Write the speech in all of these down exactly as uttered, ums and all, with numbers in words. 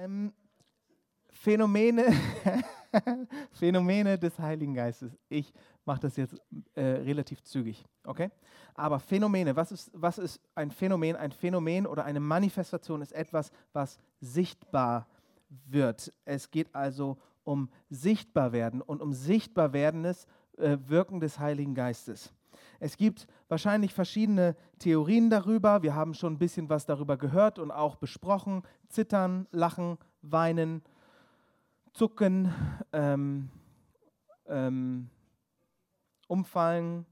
Ähm, Phänomene, Phänomene des Heiligen Geistes. Ich mache das jetzt äh, relativ zügig, okay? Aber Phänomene, was ist, was ist ein Phänomen? Ein Phänomen oder eine Manifestation ist etwas, was sichtbar wird. Es geht also um Sichtbarwerden und um Sichtbarwerdendes äh, Wirken des Heiligen Geistes. Es gibt wahrscheinlich verschiedene Theorien darüber. Wir haben schon ein bisschen was darüber gehört und auch besprochen. Zittern, lachen, weinen, zucken, ähm, ähm, umfallen.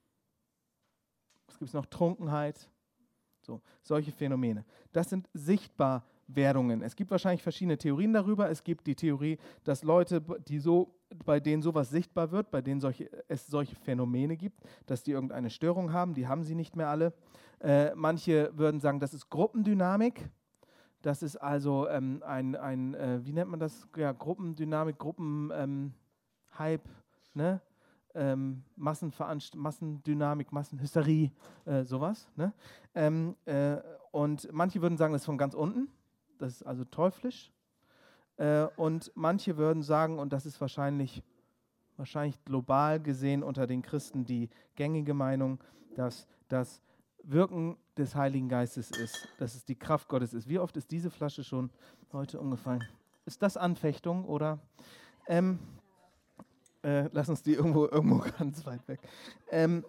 Was gibt es noch? Trunkenheit. So, solche Phänomene. Das sind Sichtbarwerdungen. Es gibt wahrscheinlich verschiedene Theorien darüber. Es gibt die Theorie, dass Leute, die so, bei denen sowas sichtbar wird, bei denen solche, es solche Phänomene gibt, dass die irgendeine Störung haben. Die haben sie nicht mehr alle. Äh, manche würden sagen, das ist Gruppendynamik. Das ist also ähm, ein, ein äh, wie nennt man das? Ja, Gruppendynamik, Gruppenhype, ähm, Hype, ne? Ähm, Massenveranst- Massendynamik, Massenhysterie, äh, sowas. Ne? Ähm, äh, und manche würden sagen, das ist von ganz unten, das ist also teuflisch. Äh, und manche würden sagen, und das ist wahrscheinlich, wahrscheinlich global gesehen unter den Christen die gängige Meinung, dass das Wirken des Heiligen Geistes ist, dass es die Kraft Gottes ist. Wie oft ist diese Flasche schon heute umgefallen? Ist das Anfechtung oder? Ähm, äh, lass uns die irgendwo, irgendwo ganz weit weg. Ähm,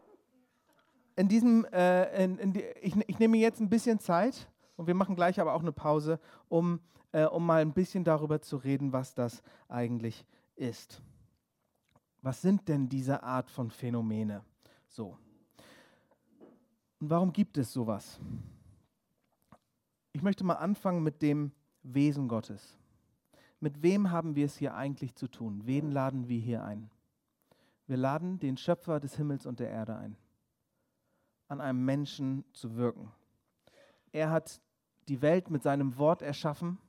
in diesem, äh, in, in die, ich, ich nehme jetzt ein bisschen Zeit und wir machen gleich aber auch eine Pause, um, äh, um mal ein bisschen darüber zu reden, was das eigentlich ist. Was sind denn diese Art von Phänomene? So. Und warum gibt es sowas? Ich möchte mal anfangen mit dem Wesen Gottes. Mit wem haben wir es hier eigentlich zu tun? Wen laden wir hier ein? Wir laden den Schöpfer des Himmels und der Erde ein, an einem Menschen zu wirken. Er hat die Welt mit seinem Wort erschaffen.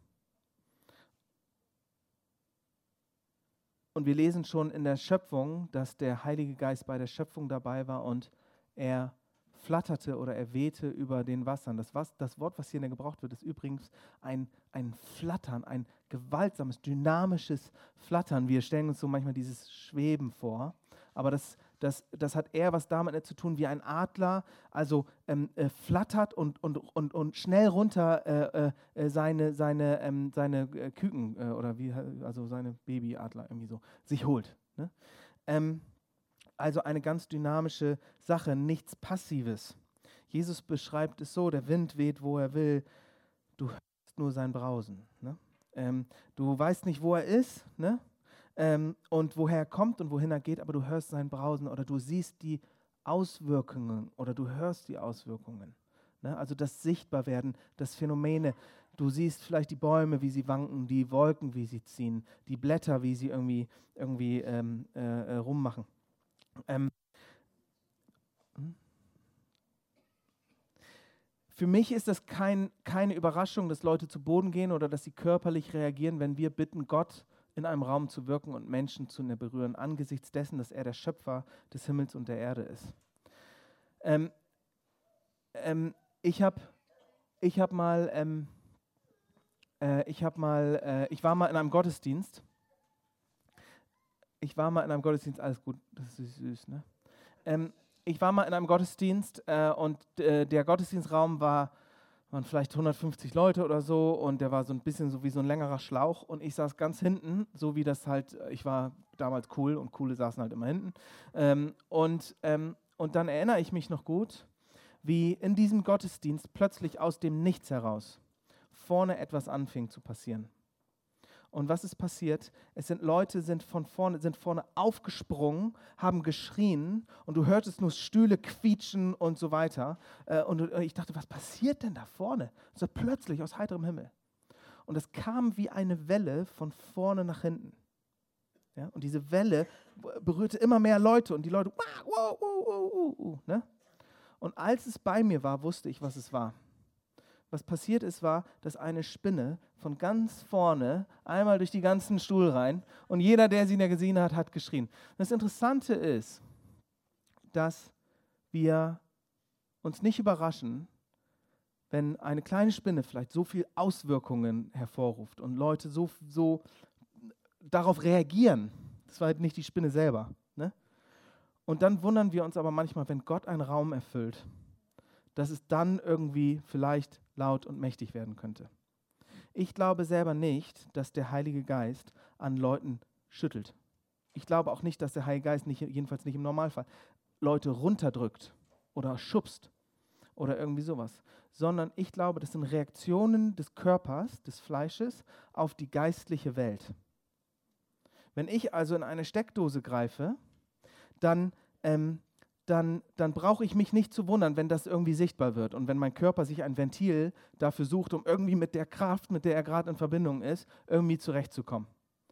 Und wir lesen schon in der Schöpfung, dass der Heilige Geist bei der Schöpfung dabei war und er flatterte oder er wehte über den Wassern. Das, was, das Wort, was hier gebraucht wird, ist übrigens ein, ein Flattern, ein gewaltsames, dynamisches Flattern. Wir stellen uns so manchmal dieses Schweben vor, aber das, das, das hat eher was damit zu tun, wie ein Adler, also ähm, äh, flattert und, und, und, und schnell runter äh, äh, seine, seine, ähm, seine äh, Küken äh, oder wie, also seine Babyadler irgendwie so, sich holt. Ne? Ähm, Also eine ganz dynamische Sache, nichts Passives. Jesus beschreibt es so, der Wind weht, wo er will, du hörst nur sein Brausen. Ne? Ähm, du weißt nicht, wo er ist, ne? ähm, und woher er kommt und wohin er geht, aber du hörst sein Brausen oder du siehst die Auswirkungen oder du hörst die Auswirkungen. Ne? Also das Sichtbarwerden, das Phänomene. Du siehst vielleicht die Bäume, wie sie wanken, die Wolken, wie sie ziehen, die Blätter, wie sie irgendwie, irgendwie ähm, äh, rummachen. Ähm, für mich ist das kein, keine Überraschung, dass Leute zu Boden gehen oder dass sie körperlich reagieren, wenn wir bitten, Gott in einem Raum zu wirken und Menschen zu berühren, angesichts dessen, dass er der Schöpfer des Himmels und der Erde ist. Ähm, ähm, ich habe ich hab mal, ähm, äh, ich habe mal, äh, ich war mal in einem Gottesdienst. Ich war mal in einem Gottesdienst, alles gut, das ist süß, ne? Ähm, ich war mal in einem Gottesdienst äh, und äh, der Gottesdienstraum war, waren vielleicht hundertfünfzig Leute oder so und der war so ein bisschen so wie so ein längerer Schlauch und ich saß ganz hinten, so wie das halt, ich war damals cool und coole saßen halt immer hinten. Ähm, und, ähm, und dann erinnere ich mich noch gut, wie in diesem Gottesdienst plötzlich aus dem Nichts heraus vorne etwas anfing zu passieren. Und was ist passiert? Es sind Leute, sind von vorne, sind vorne aufgesprungen, haben geschrien und du hörtest nur Stühle quietschen und so weiter. Und ich dachte, was passiert denn da vorne? So plötzlich aus heiterem Himmel. Und es kam wie eine Welle von vorne nach hinten. Ja? Und diese Welle berührte immer mehr Leute und die Leute, wow, wow, wow, wow, wow, ne? Und als es bei mir war, wusste ich, was es war. Was passiert ist, war, dass eine Spinne von ganz vorne einmal durch die ganzen Stuhl rein und jeder, der sie da gesehen hat, hat geschrien. Das Interessante ist, dass wir uns nicht überraschen, wenn eine kleine Spinne vielleicht so viel Auswirkungen hervorruft und Leute so, so darauf reagieren, das war halt nicht die Spinne selber, ne? Und dann wundern wir uns aber manchmal, wenn Gott einen Raum erfüllt, dass es dann irgendwie vielleicht laut und mächtig werden könnte. Ich glaube selber nicht, dass der Heilige Geist an Leuten schüttelt. Ich glaube auch nicht, dass der Heilige Geist, nicht, jedenfalls nicht im Normalfall, Leute runterdrückt oder schubst oder irgendwie sowas, sondern ich glaube, das sind Reaktionen des Körpers, des Fleisches auf die geistliche Welt. Wenn ich also in eine Steckdose greife, dann, ähm, dann, dann brauche ich mich nicht zu wundern, wenn das irgendwie sichtbar wird und wenn mein Körper sich ein Ventil dafür sucht, um irgendwie mit der Kraft, mit der er gerade in Verbindung ist, irgendwie zurechtzukommen.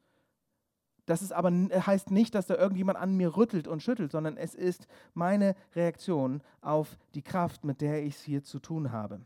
Das ist aber, heißt nicht, dass da irgendjemand an mir rüttelt und schüttelt, sondern es ist meine Reaktion auf die Kraft, mit der ich es hier zu tun habe.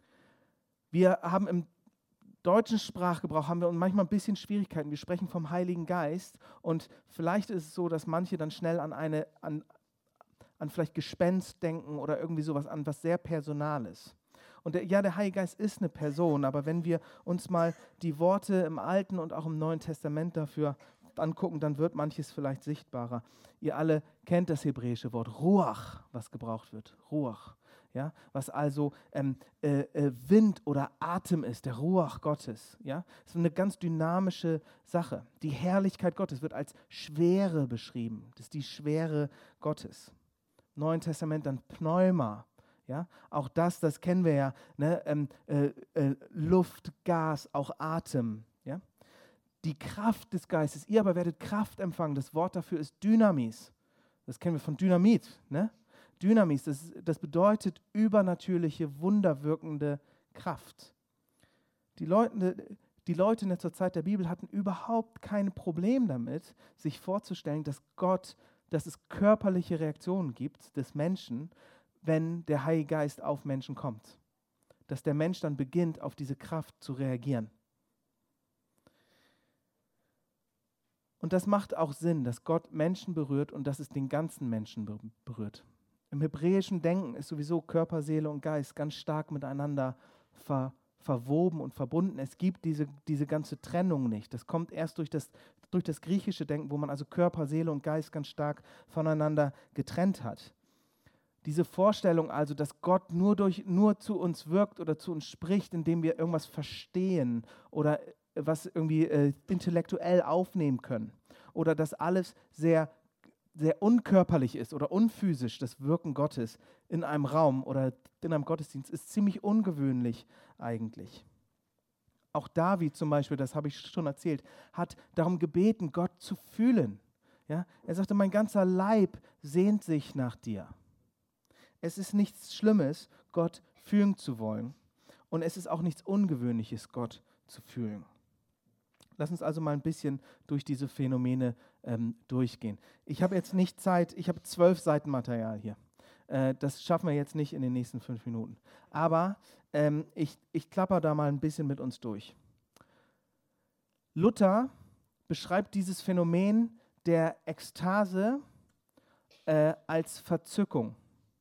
Wir haben im deutschen Sprachgebrauch haben wir manchmal ein bisschen Schwierigkeiten. Wir sprechen vom Heiligen Geist und vielleicht ist es so, dass manche dann schnell an eine, an, an vielleicht Gespenst denken oder irgendwie sowas, an was sehr Personales. Und der, ja, der Heilige Geist ist eine Person, aber wenn wir uns mal die Worte im Alten und auch im Neuen Testament dafür angucken, dann wird manches vielleicht sichtbarer. Ihr alle kennt das hebräische Wort Ruach, was gebraucht wird. Ruach. Ja, was also ähm, äh, äh, Wind oder Atem ist, der Ruach Gottes. Ja, das ist eine ganz dynamische Sache. Die Herrlichkeit Gottes wird als Schwere beschrieben. Das ist die Schwere Gottes. Im Neuen Testament dann Pneuma. Ja, auch das, das kennen wir ja. Ne? Ähm, äh, äh, Luft, Gas, auch Atem. Ja, die Kraft des Geistes. Ihr aber werdet Kraft empfangen. Das Wort dafür ist Dynamis. Das kennen wir von Dynamit. Ne? Dynamis, das, das bedeutet übernatürliche, wunderwirkende Kraft. Die Leute, die Leute in der zur Zeit der Bibel hatten überhaupt kein Problem damit, sich vorzustellen, dass Gott, dass es körperliche Reaktionen gibt des Menschen, wenn der Heilige Geist auf Menschen kommt. Dass der Mensch dann beginnt, auf diese Kraft zu reagieren. Und das macht auch Sinn, dass Gott Menschen berührt und dass es den ganzen Menschen berührt. Im hebräischen Denken ist sowieso Körper, Seele und Geist ganz stark miteinander ver, verwoben und verbunden. Es gibt diese, diese ganze Trennung nicht. Das kommt erst durch das, durch das griechische Denken, wo man also Körper, Seele und Geist ganz stark voneinander getrennt hat. Diese Vorstellung also, dass Gott nur, durch, nur zu uns wirkt oder zu uns spricht, indem wir irgendwas verstehen oder was irgendwie äh, intellektuell aufnehmen können oder dass alles sehr sehr unkörperlich ist oder unphysisch, das Wirken Gottes in einem Raum oder in einem Gottesdienst, ist ziemlich ungewöhnlich eigentlich. Auch David zum Beispiel, das habe ich schon erzählt, hat darum gebeten, Gott zu fühlen. Ja? Er sagte, mein ganzer Leib sehnt sich nach dir. Es ist nichts Schlimmes, Gott fühlen zu wollen. Und es ist auch nichts Ungewöhnliches, Gott zu fühlen. Lass uns also mal ein bisschen durch diese Phänomene ähm, durchgehen. Ich habe jetzt nicht Zeit, ich habe zwölf Seiten Material hier. Äh, das schaffen wir jetzt nicht in den nächsten fünf Minuten. Aber ähm, ich, ich klapper da mal ein bisschen mit uns durch. Luther beschreibt dieses Phänomen der Ekstase äh, als Verzückung,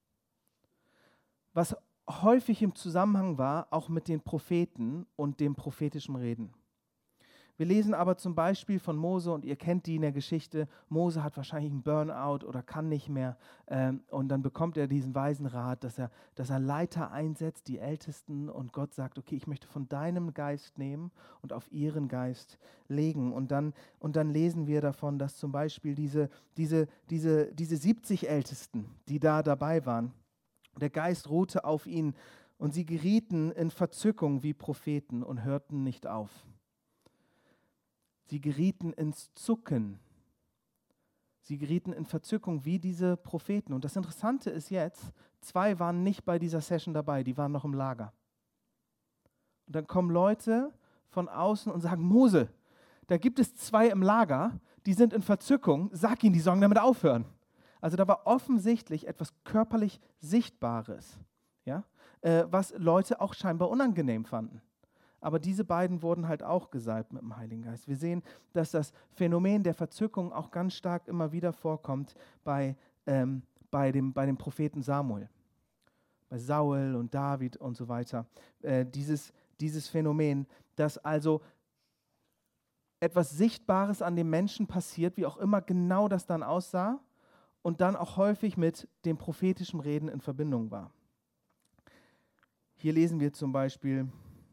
was häufig im Zusammenhang war, auch mit den Propheten und dem prophetischen Reden. Wir lesen aber zum Beispiel von Mose, und ihr kennt die in der Geschichte, Mose hat wahrscheinlich einen Burnout oder kann nicht mehr ähm, und dann bekommt er diesen weisen Rat, dass er, dass er Leiter einsetzt, die Ältesten, und Gott sagt, okay, ich möchte von deinem Geist nehmen und auf ihren Geist legen. Und dann, und dann lesen wir davon, dass zum Beispiel diese, diese, diese, diese siebzig Ältesten, die da dabei waren, der Geist ruhte auf ihnen und sie gerieten in Verzückung wie Propheten und hörten nicht auf. Sie gerieten ins Zucken. Sie gerieten in Verzückung wie diese Propheten. Und das Interessante ist jetzt, zwei waren nicht bei dieser Session dabei, die waren noch im Lager. Und dann kommen Leute von außen und sagen, Mose, da gibt es zwei im Lager, die sind in Verzückung, sag ihnen, die sollen damit aufhören. Also da war offensichtlich etwas körperlich Sichtbares, ja, äh, was Leute auch scheinbar unangenehm fanden. Aber diese beiden wurden halt auch gesalbt mit dem Heiligen Geist. Wir sehen, dass das Phänomen der Verzückung auch ganz stark immer wieder vorkommt bei, ähm, bei, dem, bei dem Propheten Samuel. bei Saul und David und so weiter. Äh, dieses, dieses Phänomen, dass also etwas Sichtbares an dem Menschen passiert, wie auch immer genau das dann aussah, und dann auch häufig mit dem prophetischen Reden in Verbindung war. Hier lesen wir zum Beispiel,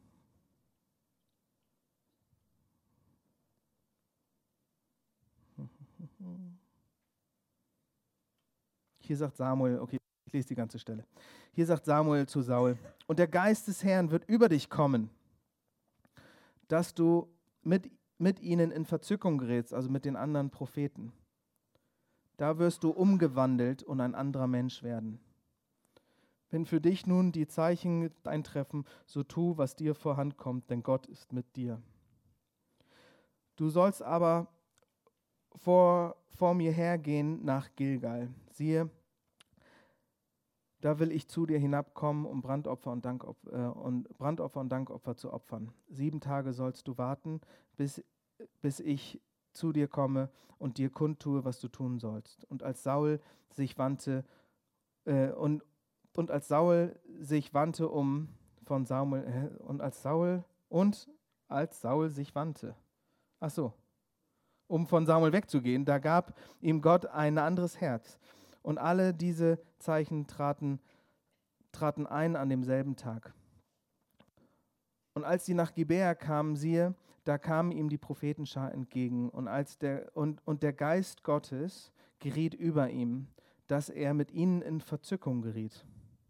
hier sagt Samuel, okay, ich lese die ganze Stelle. Hier sagt Samuel zu Saul, und der Geist des Herrn wird über dich kommen, dass du mit, mit ihnen in Verzückung gerätst, also mit den anderen Propheten. Da wirst du umgewandelt und ein anderer Mensch werden. Wenn für dich nun die Zeichen eintreffen, so tu, was dir vorhand kommt, denn Gott ist mit dir. Du sollst aber vor, vor mir hergehen nach Gilgal. Siehe, da will ich zu dir hinabkommen, um Brandopfer und Dankopfer, äh, und Brandopfer und Dankopfer zu opfern. Sieben Tage sollst du warten, bis, bis ich zu dir komme und dir kundtue, was du tun sollst. Und als Saul sich wandte äh, und, und als Saul sich wandte um von Samuel äh, und als Saul und als Saul sich wandte. Ach so. Um von Samuel wegzugehen, da gab ihm Gott ein anderes Herz. Und alle diese Zeichen traten, traten ein an demselben Tag. Und als sie nach Gibea kamen, siehe, da kamen ihm die Prophetenschar entgegen. Und, als der, und, und der Geist Gottes geriet über ihm, dass er mit ihnen in Verzückung geriet.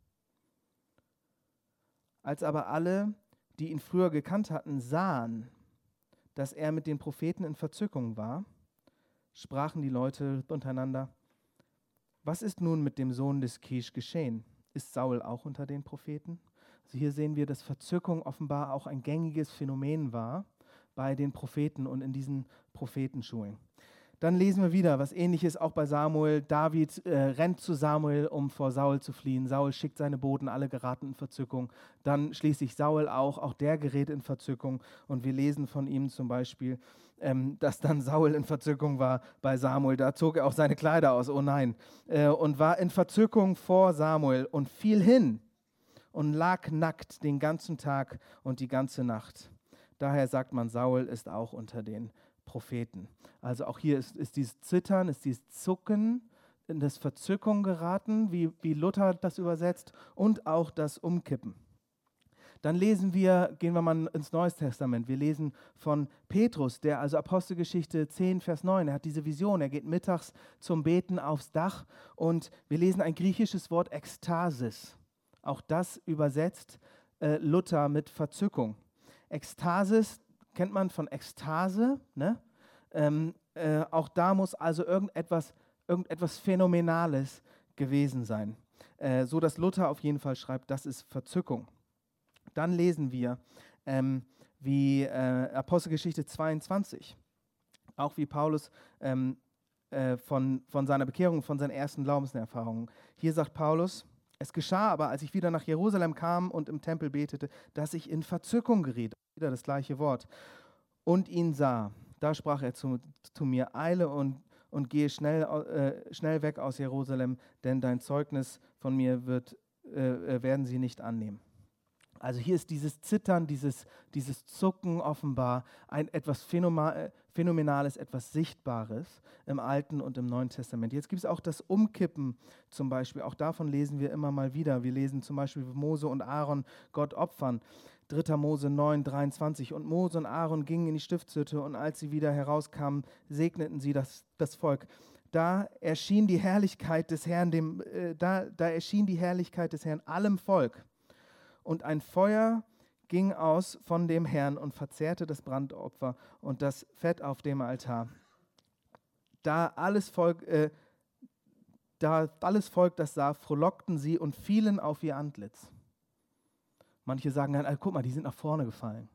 Als aber alle, die ihn früher gekannt hatten, sahen, dass er mit den Propheten in Verzückung war, sprachen die Leute untereinander, was ist nun mit dem Sohn des Kisch geschehen? Ist Saul auch unter den Propheten? Also hier sehen wir, dass Verzückung offenbar auch ein gängiges Phänomen war bei den Propheten und in diesen Prophetenschulen. Dann lesen wir wieder was Ähnliches auch bei Samuel. David äh, rennt zu Samuel, um vor Saul zu fliehen. Saul schickt seine Boten, alle geraten in Verzückung. Dann schließlich Saul auch, auch der gerät in Verzückung. Und wir lesen von ihm zum Beispiel, ähm, dass dann Saul in Verzückung war bei Samuel. Da zog er auch seine Kleider aus, oh nein. Äh, und war in Verzückung vor Samuel und fiel hin und lag nackt den ganzen Tag und die ganze Nacht. Daher sagt man, Saul ist auch unter den Propheten. Also auch hier ist, ist dieses Zittern, ist dieses Zucken, in das Verzückung geraten, wie, wie Luther das übersetzt, und auch das Umkippen. Dann lesen wir, gehen wir mal ins Neue Testament, wir lesen von Petrus, der also Apostelgeschichte zehn, Vers neun, er hat diese Vision, er geht mittags zum Beten aufs Dach und wir lesen ein griechisches Wort Ekstasis. Auch das übersetzt äh, Luther mit Verzückung. Ekstasis kennt man von Ekstase, ne? ähm, äh, auch da muss also irgendetwas, irgendetwas Phänomenales gewesen sein, äh, so dass Luther auf jeden Fall schreibt, das ist Verzückung. Dann lesen wir, ähm, wie äh, Apostelgeschichte zweiundzwanzig, auch wie Paulus ähm, äh, von, von seiner Bekehrung, von seinen ersten Glaubenserfahrungen. Hier sagt Paulus, es geschah aber, als ich wieder nach Jerusalem kam und im Tempel betete, dass ich in Verzückung geriet. Wieder das gleiche Wort. Und ihn sah. Da sprach er zu, zu mir, eile und, und gehe schnell, äh, schnell weg aus Jerusalem, denn dein Zeugnis von mir wird, äh, werden sie nicht annehmen. Also hier ist dieses Zittern, dieses, dieses Zucken offenbar ein etwas Phänomenales, etwas Sichtbares im Alten und im Neuen Testament. Jetzt gibt es auch das Umkippen zum Beispiel. Auch davon lesen wir immer mal wieder. Wir lesen zum Beispiel, wie Mose und Aaron Gott opfern. dritter Mose neun, dreiundzwanzig. Und Mose und Aaron gingen in die Stiftshütte und als sie wieder herauskamen, segneten sie das, das Volk. Da erschien die Herrlichkeit des Herrn, dem, äh, da, da erschien die Herrlichkeit des Herrn allem Volk. Und ein Feuer ging aus von dem Herrn und verzehrte das Brandopfer und das Fett auf dem Altar. Da alles Volk, äh, da alles Volk das sah, frohlockten sie und fielen auf ihr Antlitz. Manche sagen dann, guck mal, die sind nach vorne gefallen.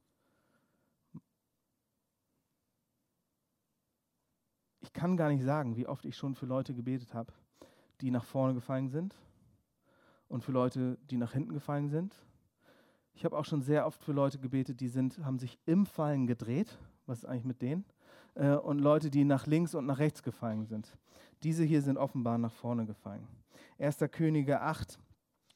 Ich kann gar nicht sagen, wie oft ich schon für Leute gebetet habe, die nach vorne gefallen sind. Und für Leute, die nach hinten gefallen sind. Ich habe auch schon sehr oft für Leute gebetet, die sind, haben sich im Fallen gedreht. Was ist eigentlich mit denen? Äh, und Leute, die nach links und nach rechts gefallen sind. Diese hier sind offenbar nach vorne gefallen. erster Könige acht,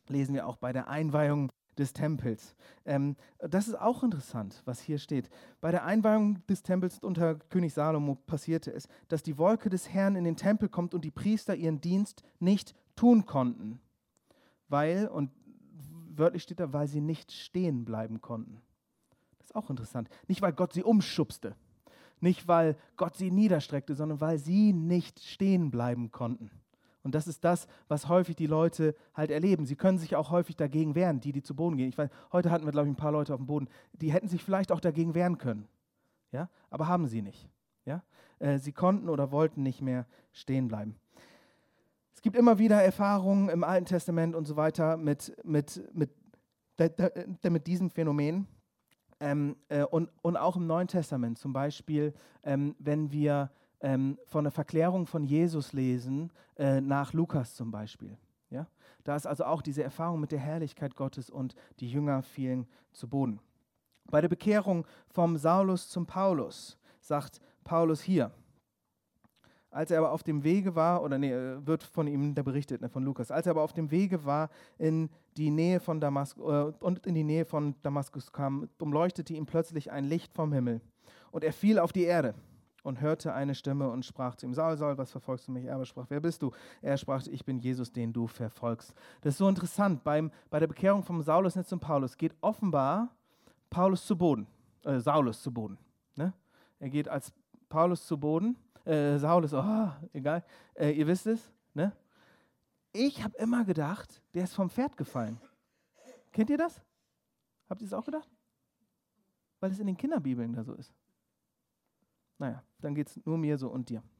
lesen wir auch bei der Einweihung des Tempels. Ähm, das ist auch interessant, was hier steht. Bei der Einweihung des Tempels unter König Salomo passierte es, dass die Wolke des Herrn in den Tempel kommt und die Priester ihren Dienst nicht tun konnten, weil, und wörtlich steht da, weil sie nicht stehen bleiben konnten. Das ist auch interessant. Nicht, weil Gott sie umschubste, nicht, weil Gott sie niederstreckte, sondern weil sie nicht stehen bleiben konnten. Und das ist das, was häufig die Leute halt erleben. Sie können sich auch häufig dagegen wehren, die, die zu Boden gehen. Ich weiß, heute hatten wir, glaube ich, ein paar Leute auf dem Boden, die hätten sich vielleicht auch dagegen wehren können, ja? Aber haben sie nicht. Ja? Äh, sie konnten oder wollten nicht mehr stehen bleiben. Es gibt immer wieder Erfahrungen im Alten Testament und so weiter mit, mit, mit, mit diesem Phänomen. Ähm, äh, und, und auch im Neuen Testament, zum Beispiel, ähm, wenn wir ähm, von der Verklärung von Jesus lesen, äh, nach Lukas zum Beispiel. Ja? Da ist also auch diese Erfahrung mit der Herrlichkeit Gottes und die Jünger fielen zu Boden. Bei der Bekehrung vom Saulus zum Paulus sagt Paulus hier, als er aber auf dem Wege war, oder nee, wird von ihm da berichtet, ne, von Lukas, als er aber auf dem Wege war in die Nähe von Damaskus äh, und in die Nähe von Damaskus kam, umleuchtete ihm plötzlich ein Licht vom Himmel und er fiel auf die Erde und hörte eine Stimme und sprach zu ihm, Saul, Saul, was verfolgst du mich? Er aber sprach, wer bist du? Er sprach, ich bin Jesus, den du verfolgst. Das ist so interessant, beim, bei der Bekehrung vom Saulus nicht zum Paulus geht offenbar Paulus zu Boden, äh, Saulus zu Boden. Ne? Er geht als Paulus zu Boden, Äh, Saulus, oh, egal, äh, ihr wisst es, ne? Ich habe immer gedacht, der ist vom Pferd gefallen. Kennt ihr das? Habt ihr es auch gedacht? Weil es in den Kinderbibeln da so ist. Naja, dann geht es nur mir so und dir.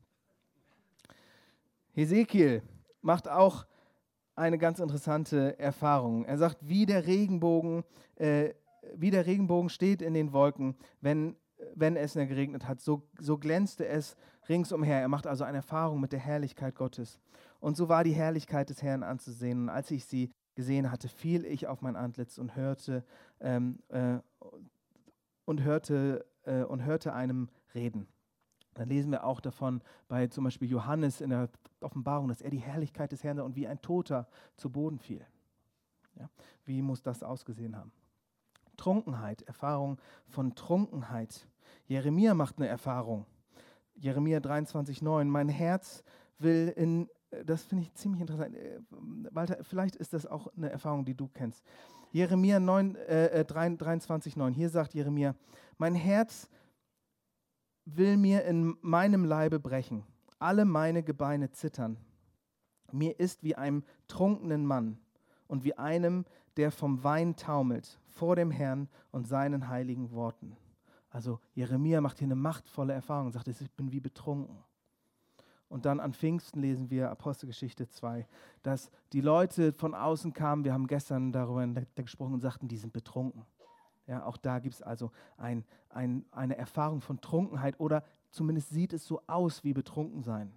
Hesekiel macht auch eine ganz interessante Erfahrung. Er sagt, wie der Regenbogen, äh, wie der Regenbogen steht in den Wolken, wenn wenn es geregnet hat, so, so glänzte es ringsumher. Er macht also eine Erfahrung mit der Herrlichkeit Gottes. Und so war die Herrlichkeit des Herrn anzusehen. Und als ich sie gesehen hatte, fiel ich auf mein Antlitz und hörte, ähm, äh, und hörte, äh, und hörte einem reden. Dann lesen wir auch davon bei zum Beispiel Johannes in der Offenbarung, dass er die Herrlichkeit des Herrn sah und wie ein Toter zu Boden fiel. Ja? Wie muss das ausgesehen haben? Trunkenheit, Erfahrung von Trunkenheit. Jeremia macht eine Erfahrung. Jeremia dreiundzwanzig neun. Mein Herz will in, das finde ich ziemlich interessant. Walter, vielleicht ist das auch eine Erfahrung, die du kennst. Jeremia neun, äh, dreiundzwanzig neun. Hier sagt Jeremia, mein Herz will mir in meinem Leibe brechen. Alle meine Gebeine zittern. Mir ist wie einem trunkenen Mann und wie einem, der vom Wein taumelt, vor dem Herrn und seinen heiligen Worten. Also Jeremia macht hier eine machtvolle Erfahrung und sagt, ich bin wie betrunken. Und dann an Pfingsten lesen wir Apostelgeschichte zwei, dass die Leute von außen kamen, wir haben gestern darüber gesprochen und sagten, die sind betrunken. Ja, auch da gibt es also ein, ein, eine Erfahrung von Trunkenheit oder zumindest sieht es so aus wie betrunken sein.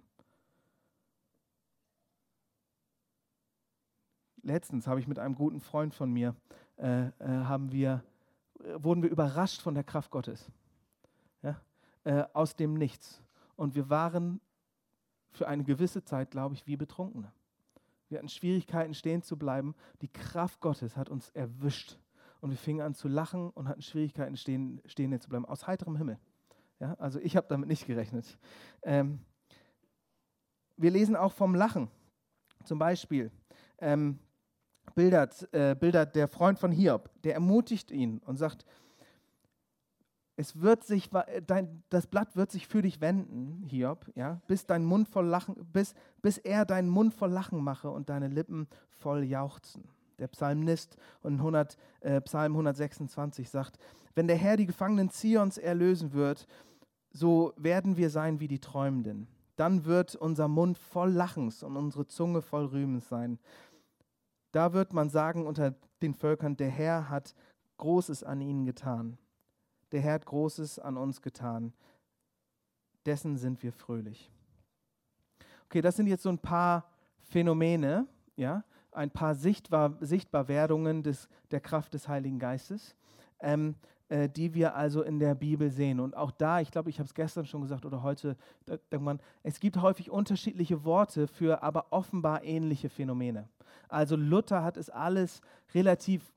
Letztens habe ich mit einem guten Freund von mir, äh, äh, haben wir, äh, wurden wir überrascht von der Kraft Gottes, ja? äh, aus dem Nichts. Und wir waren für eine gewisse Zeit, glaube ich, wie Betrunkene. Wir hatten Schwierigkeiten, stehen zu bleiben. Die Kraft Gottes hat uns erwischt. Und wir fingen an zu lachen und hatten Schwierigkeiten, stehen, stehen zu bleiben, aus heiterem Himmel. Ja? Also ich habe damit nicht gerechnet. Ähm, wir lesen auch vom Lachen. Zum Beispiel, ähm, Bildert, äh, Bildert der Freund von Hiob, der ermutigt ihn und sagt, es wird sich, dein, das Blatt wird sich für dich wenden, Hiob, ja, bis, dein Mund voll Lachen, bis, bis er deinen Mund voll Lachen mache und deine Lippen voll jauchzen. Der Psalmist und hundert, äh, Psalm hundertsechsundzwanzig sagt, wenn der Herr die Gefangenen Zions erlösen wird, so werden wir sein wie die Träumenden. Dann wird unser Mund voll Lachens und unsere Zunge voll Rühmens sein. Da wird man sagen unter den Völkern, der Herr hat Großes an ihnen getan. Der Herr hat Großes an uns getan. Dessen sind wir fröhlich. Okay, das sind jetzt so ein paar Phänomene, ja, ein paar Sichtbar, Sichtbarwerdungen des, der Kraft des Heiligen Geistes. Ähm, äh, die wir also in der Bibel sehen. Und auch da, ich glaube, ich habe es gestern schon gesagt oder heute irgendwann, es gibt häufig unterschiedliche Worte für aber offenbar ähnliche Phänomene. Also Luther hat es alles relativ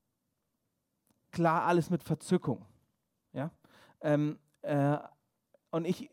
klar, alles mit Verzückung. Ja? Ähm, äh, und ich,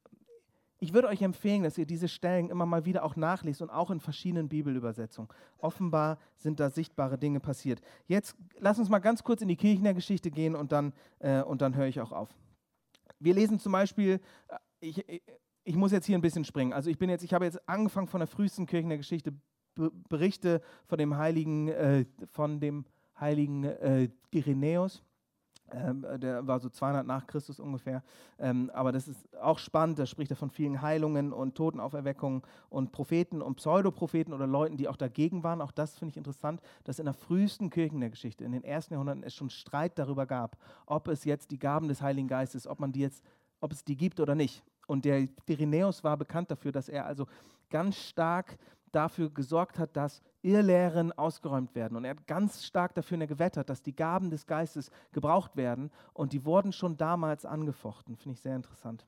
ich würde euch empfehlen, dass ihr diese Stellen immer mal wieder auch nachlest und auch in verschiedenen Bibelübersetzungen. Offenbar sind da sichtbare Dinge passiert. Jetzt lass uns mal ganz kurz in die Kirchengeschichte gehen und dann, äh, und dann höre ich auch auf. Wir lesen zum Beispiel, ich, ich, ich muss jetzt hier ein bisschen springen. Also ich bin jetzt, ich habe jetzt angefangen von der frühesten Kirchengeschichte, Be- Berichte von dem heiligen, äh, von dem heiligen äh, Irenäus. Ähm, der war so zweihundert nach Christus ungefähr. Ähm, aber das ist auch spannend, da spricht er von vielen Heilungen und Totenauferweckungen und Propheten und Pseudopropheten oder Leuten, die auch dagegen waren. Auch das finde ich interessant, dass in der frühesten Kirchen der Geschichte, in den ersten Jahrhunderten, es schon Streit darüber gab, ob es jetzt die Gaben des Heiligen Geistes, ob man die jetzt, ob es die gibt oder nicht. Und der Irenäus war bekannt dafür, dass er also ganz stark dafür gesorgt hat, dass Irrlehren ausgeräumt werden. Und er hat ganz stark dafür gewettert, dass die Gaben des Geistes gebraucht werden. Und die wurden schon damals angefochten. Finde ich sehr interessant.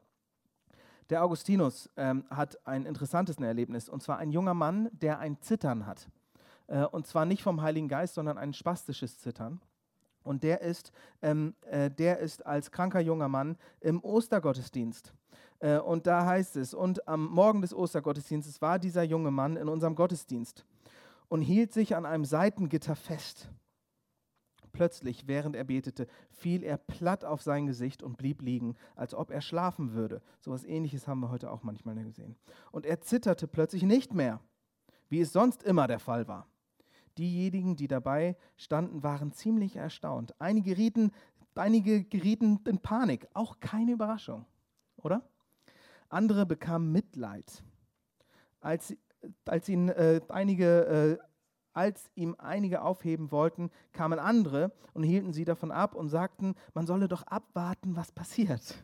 Der Augustinus ähm, hat ein interessantes Erlebnis. Und zwar ein junger Mann, der ein Zittern hat. Äh, und zwar nicht vom Heiligen Geist, sondern ein spastisches Zittern. Und der ist, ähm, äh, der ist als kranker junger Mann im Ostergottesdienst. Äh, und da heißt es, und am Morgen des Ostergottesdienstes war dieser junge Mann in unserem Gottesdienst und hielt sich an einem Seitengitter fest. Plötzlich, während er betete, fiel er platt auf sein Gesicht und blieb liegen, als ob er schlafen würde. So etwas Ähnliches haben wir heute auch manchmal gesehen. Und er zitterte plötzlich nicht mehr, wie es sonst immer der Fall war. Diejenigen, die dabei standen, waren ziemlich erstaunt. Einige gerieten, einige gerieten in Panik, auch keine Überraschung, oder? Andere bekamen Mitleid. Als, als, ihn, äh, einige, äh, als ihm einige aufheben wollten, kamen andere und hielten sie davon ab und sagten, man solle doch abwarten, was passiert.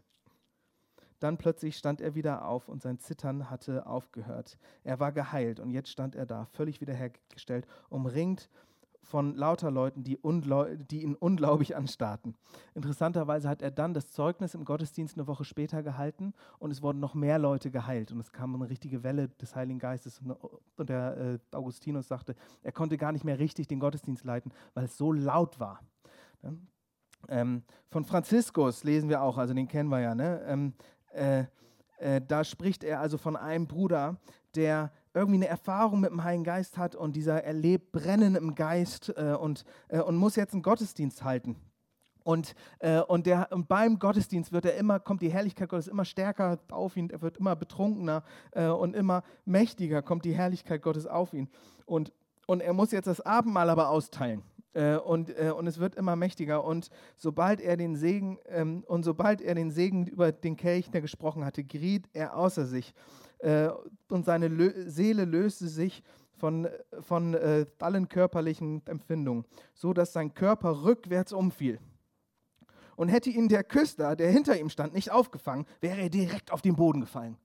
Dann plötzlich stand er wieder auf und sein Zittern hatte aufgehört. Er war geheilt und jetzt stand er da, völlig wiederhergestellt, umringt von lauter Leuten, die, die ihn unglaublich anstarrten. Interessanterweise hat er dann das Zeugnis im Gottesdienst eine Woche später gehalten und es wurden noch mehr Leute geheilt und es kam eine richtige Welle des Heiligen Geistes. Und der äh, Augustinus sagte, er konnte gar nicht mehr richtig den Gottesdienst leiten, weil es so laut war. Ja? Ähm, von Franziskus lesen wir auch, also den kennen wir ja, ne? Ähm, Äh, äh, da spricht er also von einem Bruder, der irgendwie eine Erfahrung mit dem Heiligen Geist hat und dieser erlebt Brennen im Geist äh, und, äh, und muss jetzt einen Gottesdienst halten. Und, äh, und, der, und beim Gottesdienst wird er immer, kommt die Herrlichkeit Gottes immer stärker auf ihn, er wird immer betrunkener äh, und immer mächtiger kommt die Herrlichkeit Gottes auf ihn. Und, und er muss jetzt das Abendmahl aber austeilen. Äh, und, äh, und es wird immer mächtiger. Und sobald er den Segen, ähm, und sobald er den Segen über den Kelch, der gesprochen hatte, geriet er außer sich. Äh, und seine Lö- Seele löste sich von, von äh, allen körperlichen Empfindungen, so dass sein Körper rückwärts umfiel. Und hätte ihn der Küster, der hinter ihm stand, nicht aufgefangen, wäre er direkt auf den Boden gefallen.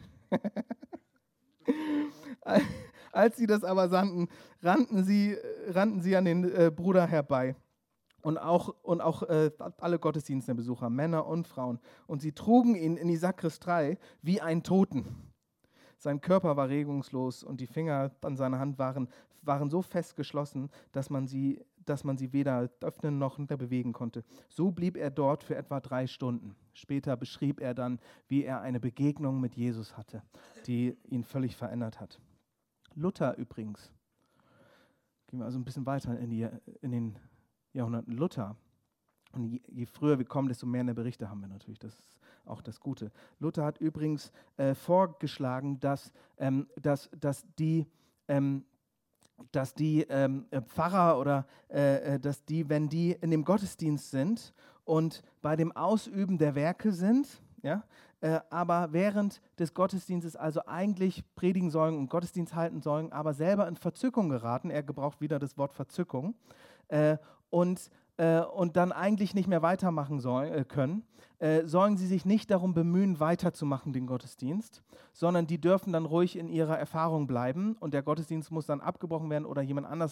Als sie das aber sandten, rannten sie, rannten sie an den äh, Bruder herbei und auch, und auch äh, alle Gottesdienstbesucher, Männer und Frauen. Und sie trugen ihn in die Sakristei wie einen Toten. Sein Körper war regungslos und die Finger an seiner Hand waren, waren so fest geschlossen, dass man sie, dass man sie weder öffnen noch bewegen konnte. So blieb er dort für etwa drei Stunden. Später beschrieb er dann, wie er eine Begegnung mit Jesus hatte, die ihn völlig verändert hat. Luther übrigens, gehen wir also ein bisschen weiter in, die, in den Jahrhunderten, Luther, und je, je früher wir kommen, desto mehr Berichte haben wir natürlich, das ist auch das Gute. Luther hat übrigens äh, vorgeschlagen, dass, ähm, dass, dass die, ähm, dass die ähm, Pfarrer oder äh, dass die, wenn die in dem Gottesdienst sind und bei dem Ausüben der Werke sind, ja, äh, aber während des Gottesdienstes also eigentlich predigen sollen und Gottesdienst halten sollen, aber selber in Verzückung geraten, er gebraucht wieder das Wort Verzückung, äh, und, äh, und dann eigentlich nicht mehr weitermachen sollen, äh, können, äh, sollen sie sich nicht darum bemühen, weiterzumachen den Gottesdienst, sondern die dürfen dann ruhig in ihrer Erfahrung bleiben und der Gottesdienst muss dann abgebrochen werden oder jemand anders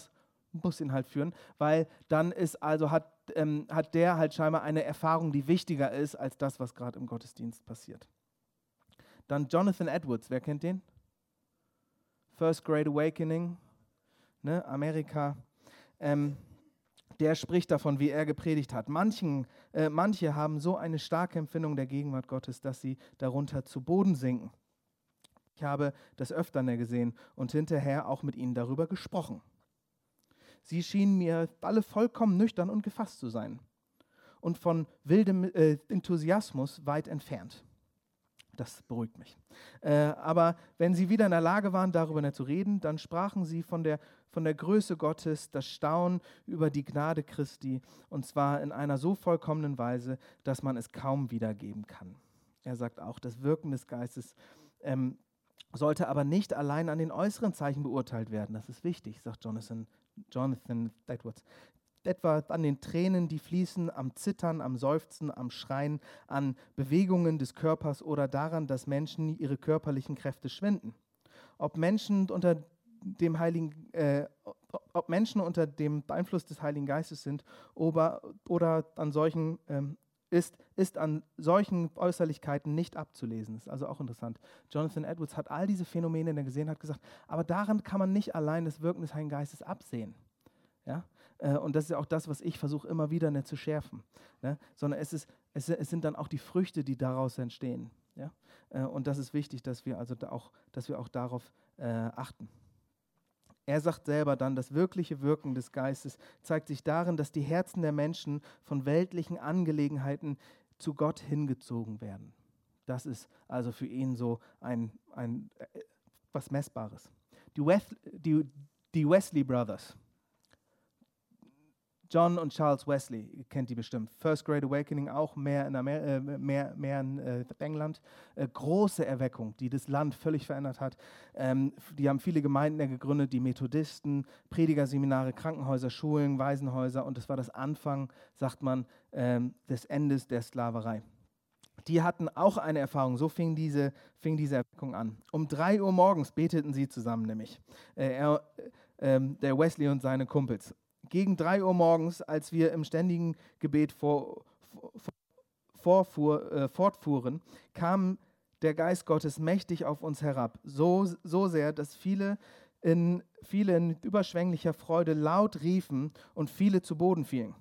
muss ihn halt führen, weil dann ist also hat, ähm, hat der halt scheinbar eine Erfahrung, die wichtiger ist als das, was gerade im Gottesdienst passiert. Dann Jonathan Edwards, wer kennt den? First Great Awakening, ne, Amerika. Ähm, der spricht davon, wie er gepredigt hat. Manchen, äh, manche haben so eine starke Empfindung der Gegenwart Gottes, dass sie darunter zu Boden sinken. Ich habe das öfter gesehen und hinterher auch mit ihnen darüber gesprochen. Sie schienen mir alle vollkommen nüchtern und gefasst zu sein und von wildem äh, Enthusiasmus weit entfernt. Das beruhigt mich. Äh, aber wenn sie wieder in der Lage waren, darüber nicht zu reden, dann sprachen sie von der, von der Größe Gottes, das Staunen über die Gnade Christi, und zwar in einer so vollkommenen Weise, dass man es kaum wiedergeben kann. Er sagt auch, das Wirken des Geistes ähm, sollte aber nicht allein an den äußeren Zeichen beurteilt werden. Das ist wichtig, sagt Jonathan, Jonathan Edwards. Etwa an den Tränen, die fließen, am Zittern, am Seufzen, am Schreien, an Bewegungen des Körpers oder daran, dass Menschen ihre körperlichen Kräfte schwinden. Ob Menschen unter dem Heiligen, äh, ob Menschen unter dem Einfluss des Heiligen Geistes sind oder, oder an solchen ähm, ist, ist an solchen Äußerlichkeiten nicht abzulesen. Das ist also auch interessant. Jonathan Edwards hat all diese Phänomene, die er gesehen hat, gesagt, aber daran kann man nicht allein das Wirken des Heiligen Geistes absehen. Ja? Äh, und das ist ja auch das, was ich versuche immer wieder nicht zu schärfen. Ne? Sondern es, ist, es, es sind dann auch die Früchte, die daraus entstehen. Ja? Äh, und das ist wichtig, dass wir also da auch, dass wir auch darauf äh, achten. Er sagt selber dann, das wirkliche Wirken des Geistes zeigt sich darin, dass die Herzen der Menschen von weltlichen Angelegenheiten zu Gott hingezogen werden. Das ist also für ihn so ein, ein äh, was Messbares. Die, Weth, die, die Wesley Brothers, John und Charles Wesley, ihr kennt die bestimmt. First Great Awakening auch, mehr in, Amer äh, mehr, mehr in äh, England. Äh, große Erweckung, die das Land völlig verändert hat. Ähm, die haben viele Gemeinden gegründet, die Methodisten, Predigerseminare, Krankenhäuser, Schulen, Waisenhäuser. Und das war das Anfang, sagt man, ähm, des Endes der Sklaverei. Die hatten auch eine Erfahrung, so fing diese, fing diese Erweckung an. Um drei Uhr morgens beteten sie zusammen nämlich, äh, er, äh, der Wesley und seine Kumpels. Gegen drei Uhr morgens, als wir im ständigen Gebet vor, vor, vorfuhr, äh, fortfuhren, kam der Geist Gottes mächtig auf uns herab, so, so sehr, dass viele in, viele in überschwänglicher Freude laut riefen und viele zu Boden fielen.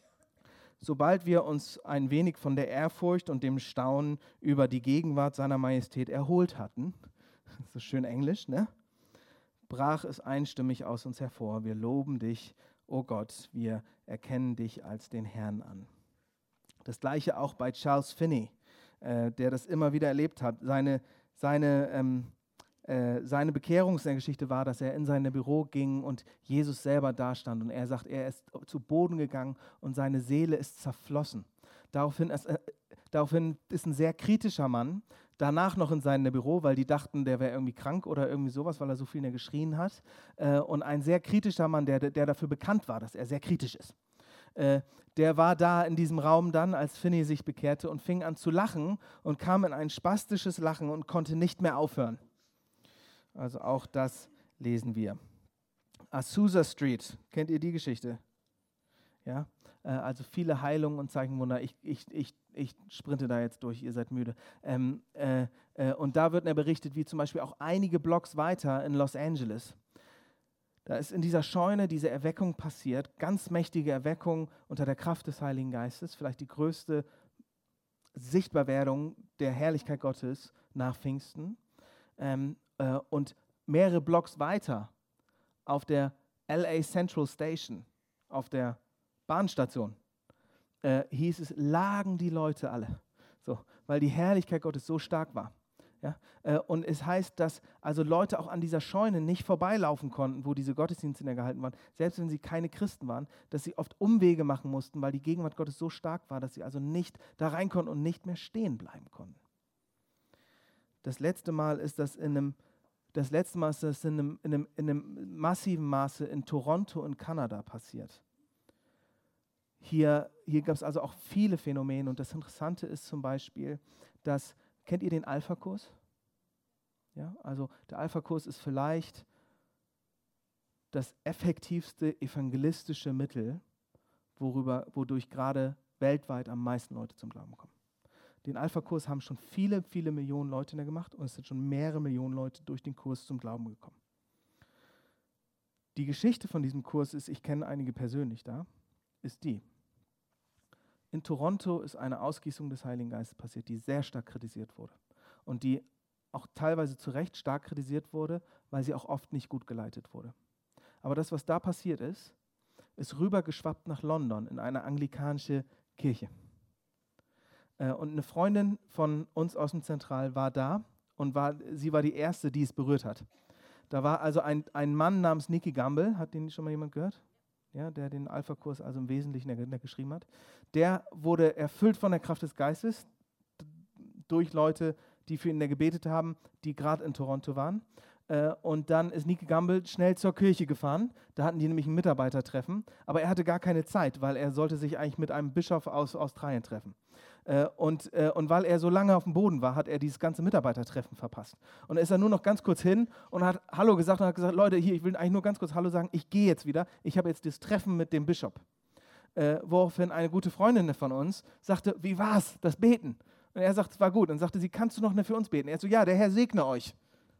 Sobald wir uns ein wenig von der Ehrfurcht und dem Staunen über die Gegenwart seiner Majestät erholt hatten, das ist schön Englisch, ne? Brach es einstimmig aus uns hervor, wir loben dich, o Gott, wir erkennen dich als den Herrn an. Das Gleiche auch bei Charles Finney, äh, der das immer wieder erlebt hat. Seine, seine, ähm, äh, seine Bekehrungsgeschichte war, dass er in sein Büro ging und Jesus selber dastand. Und er sagt, er ist zu Boden gegangen und seine Seele ist zerflossen. Daraufhin ist, äh, daraufhin ist ein sehr kritischer Mann danach noch in sein Büro, weil die dachten, der wäre irgendwie krank oder irgendwie sowas, weil er so viel mehr geschrien hat. Äh, und ein sehr kritischer Mann, der, der dafür bekannt war, dass er sehr kritisch ist. Äh, der war da in diesem Raum dann, als Finney sich bekehrte und fing an zu lachen und kam in ein spastisches Lachen und konnte nicht mehr aufhören. Also auch das lesen wir. Azusa Street, kennt ihr die Geschichte? Ja, äh, also viele Heilungen und Zeichenwunder. Ich, ich, ich, ich sprinte da jetzt durch, ihr seid müde. Ähm, äh, äh, und da wird mir berichtet, wie zum Beispiel auch einige Blocks weiter in Los Angeles. Da ist in dieser Scheune diese Erweckung passiert, ganz mächtige Erweckung unter der Kraft des Heiligen Geistes, vielleicht die größte Sichtbarwerdung der Herrlichkeit Gottes nach Pfingsten. Ähm, äh, und mehrere Blocks weiter auf der L A Central Station, auf der Bahnstation, äh, hieß es, lagen die Leute alle, so, weil die Herrlichkeit Gottes so stark war. Ja? Äh, und es heißt, dass also Leute auch an dieser Scheune nicht vorbeilaufen konnten, wo diese Gottesdienste gehalten waren, selbst wenn sie keine Christen waren, dass sie oft Umwege machen mussten, weil die Gegenwart Gottes so stark war, dass sie also nicht da rein konnten und nicht mehr stehen bleiben konnten. Das letzte Mal ist das in einem, das letzte Mal ist das in einem, in einem, in einem massiven Maße in Toronto in Kanada passiert. Hier, hier gab es also auch viele Phänomene und das Interessante ist zum Beispiel, dass, kennt ihr den Alpha-Kurs? Ja, also der Alpha-Kurs ist vielleicht das effektivste evangelistische Mittel, worüber, wodurch gerade weltweit am meisten Leute zum Glauben kommen. Den Alpha-Kurs haben schon viele, viele Millionen Leute gemacht und es sind schon mehrere Millionen Leute durch den Kurs zum Glauben gekommen. Die Geschichte von diesem Kurs ist, ich kenne einige persönlich da, ist die. In Toronto ist eine Ausgießung des Heiligen Geistes passiert, die sehr stark kritisiert wurde und die auch teilweise zu Recht stark kritisiert wurde, weil sie auch oft nicht gut geleitet wurde. Aber das, was da passiert ist, ist rübergeschwappt nach London in eine anglikanische Kirche. Äh, und eine Freundin von uns aus dem Zentral war da und war, sie war die Erste, die es berührt hat. Da war also ein, ein Mann namens Nicky Gamble, hat den schon mal jemand gehört? Ja, der den Alpha-Kurs also im Wesentlichen der, der geschrieben hat. Der wurde erfüllt von der Kraft des Geistes durch Leute, die für ihn gebetet haben, die gerade in Toronto waren. Äh, und dann ist Nicky Gamble schnell zur Kirche gefahren. Da hatten die nämlich ein Mitarbeitertreffen. Aber er hatte gar keine Zeit, weil er sollte sich eigentlich mit einem Bischof aus Australien treffen. Äh, und, äh, und weil er so lange auf dem Boden war, hat er dieses ganze Mitarbeitertreffen verpasst. Und ist dann nur noch ganz kurz hin und hat Hallo gesagt und hat gesagt, Leute, hier, ich will eigentlich nur ganz kurz Hallo sagen, ich gehe jetzt wieder. Ich habe jetzt das Treffen mit dem Bischof. Äh, woraufhin eine gute Freundin von uns sagte, wie war's, das Beten? Und er sagt, es war gut. Und sagte sie, kannst du noch für uns beten? Er so, ja, der Herr segne euch.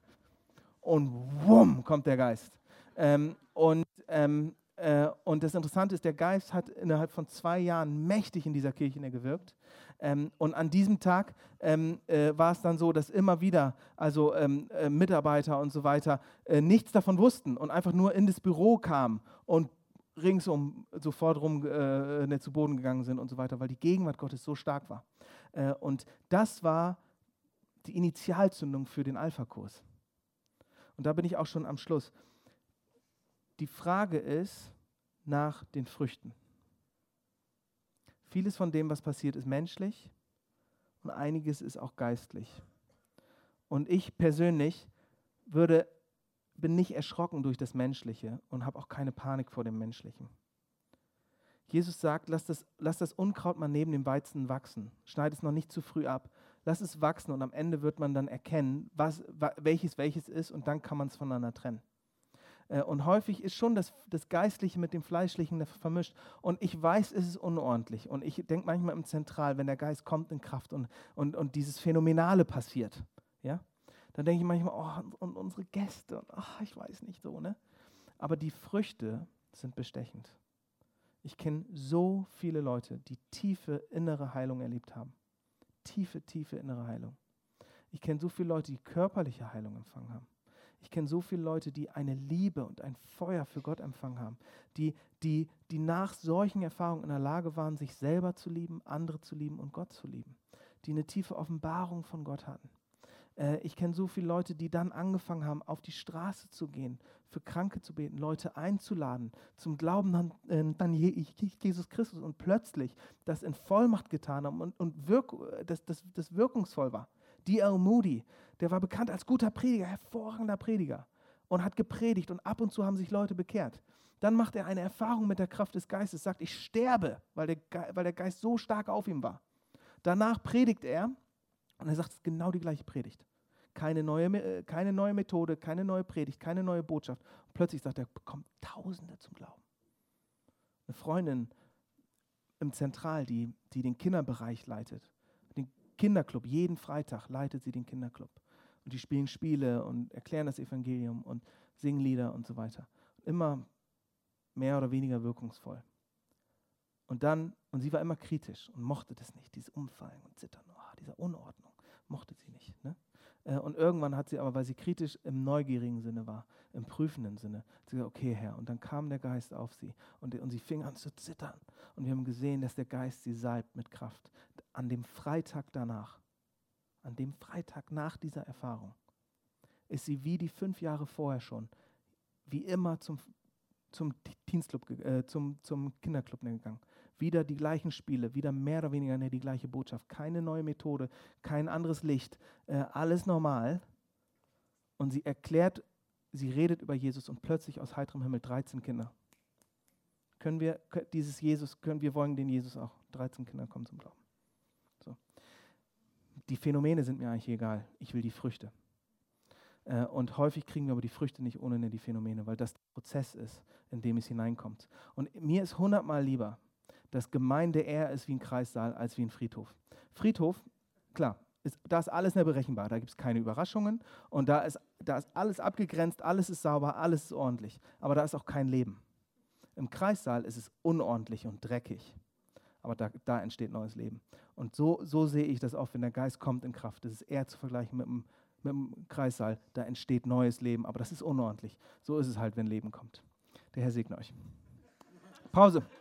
Und wumm, kommt der Geist. Ähm, und, ähm, äh, und das Interessante ist, der Geist hat innerhalb von zwei Jahren mächtig in dieser Kirche gewirkt. Ähm, und an diesem Tag ähm, äh, war es dann so, dass immer wieder also ähm, äh, Mitarbeiter und so weiter äh, nichts davon wussten und einfach nur in das Büro kamen und ringsum sofort rum äh, zu Boden gegangen sind und so weiter, weil die Gegenwart Gottes so stark war. Äh, und das war die Initialzündung für den Alpha-Kurs. Und da bin ich auch schon am Schluss. Die Frage ist nach den Früchten. Vieles von dem, was passiert, ist menschlich und einiges ist auch geistlich. Und ich persönlich würde, bin nicht erschrocken durch das Menschliche und habe auch keine Panik vor dem Menschlichen. Jesus sagt, lass das, lass das Unkraut mal neben dem Weizen wachsen. Schneid es noch nicht zu früh ab. Lass es wachsen und am Ende wird man dann erkennen, was, welches welches ist und dann kann man es voneinander trennen. Und häufig ist schon das, das Geistliche mit dem Fleischlichen vermischt. Und ich weiß, es ist unordentlich. Und ich denke manchmal im Zentral, wenn der Geist kommt in Kraft und, und, und dieses Phänomenale passiert, ja, dann denke ich manchmal, oh, und unsere Gäste, und, ach, ich weiß nicht so, ne? Aber die Früchte sind bestechend. Ich kenne so viele Leute, die tiefe innere Heilung erlebt haben. Tiefe, tiefe innere Heilung. Ich kenne so viele Leute, die körperliche Heilung empfangen haben. Ich kenne so viele Leute, die eine Liebe und ein Feuer für Gott empfangen haben, die, die, die nach solchen Erfahrungen in der Lage waren, sich selber zu lieben, andere zu lieben und Gott zu lieben, die eine tiefe Offenbarung von Gott hatten. Äh, ich kenne so viele Leute, die dann angefangen haben, auf die Straße zu gehen, für Kranke zu beten, Leute einzuladen, zum Glauben an äh, dann Jesus Christus und plötzlich das in Vollmacht getan haben und, und wirk, das, das, das wirkungsvoll war. D L Moody, der war bekannt als guter Prediger, hervorragender Prediger und hat gepredigt und ab und zu haben sich Leute bekehrt. Dann macht er eine Erfahrung mit der Kraft des Geistes, sagt, ich sterbe, weil der, Ge- weil der Geist so stark auf ihm war. Danach predigt er und er sagt, es ist genau die gleiche Predigt. Keine neue, äh, keine neue Methode, keine neue Predigt, keine neue Botschaft. Und plötzlich sagt er, bekommt Tausende zum Glauben. Eine Freundin im Zentral, die, die den Kinderbereich leitet, den Kinderclub, jeden Freitag leitet sie den Kinderclub. Und die spielen Spiele und erklären das Evangelium und singen Lieder und so weiter. Immer mehr oder weniger wirkungsvoll. Und dann, und sie war immer kritisch und mochte das nicht, dieses Umfallen und Zittern, oh, diese Unordnung, mochte sie nicht. Ne? Und irgendwann hat sie aber, weil sie kritisch im neugierigen Sinne war, im prüfenden Sinne, sie gesagt, okay Herr, und dann kam der Geist auf sie und, und sie fing an zu zittern. Und wir haben gesehen, dass der Geist sie salbt mit Kraft. An dem Freitag danach, an dem Freitag nach dieser Erfahrung, ist sie wie die fünf Jahre vorher schon, wie immer zum, zum Dienstclub, äh, zum, zum Kinderclub gegangen. Wieder die gleichen Spiele, wieder mehr oder weniger die gleiche Botschaft. Keine neue Methode, kein anderes Licht, äh, alles normal. Und sie erklärt, sie redet über Jesus und plötzlich aus heiterem Himmel dreizehn Kinder. Können wir dieses Jesus, können wir wollen den Jesus auch. dreizehn Kinder kommen zum Glauben. So. Die Phänomene sind mir eigentlich egal. Ich will die Früchte. Äh, und häufig kriegen wir aber die Früchte nicht ohne die Phänomene, weil das der Prozess ist, in dem es hineinkommt. Und mir ist hundertmal lieber, dass Gemeinde eher ist wie ein Kreissaal als wie ein Friedhof. Friedhof, klar, ist, da ist alles mehr berechenbar, da gibt es keine Überraschungen und da ist, da ist alles abgegrenzt, alles ist sauber, alles ist ordentlich, aber da ist auch kein Leben. Im Kreissaal ist es unordentlich und dreckig, aber da, da entsteht neues Leben. Und so, so sehe ich das auch, wenn der Geist kommt in Kraft. Das ist eher zu vergleichen mit dem, mit dem Kreissaal, da entsteht neues Leben, aber das ist unordentlich. So ist es halt, wenn Leben kommt. Der Herr segne euch. Pause.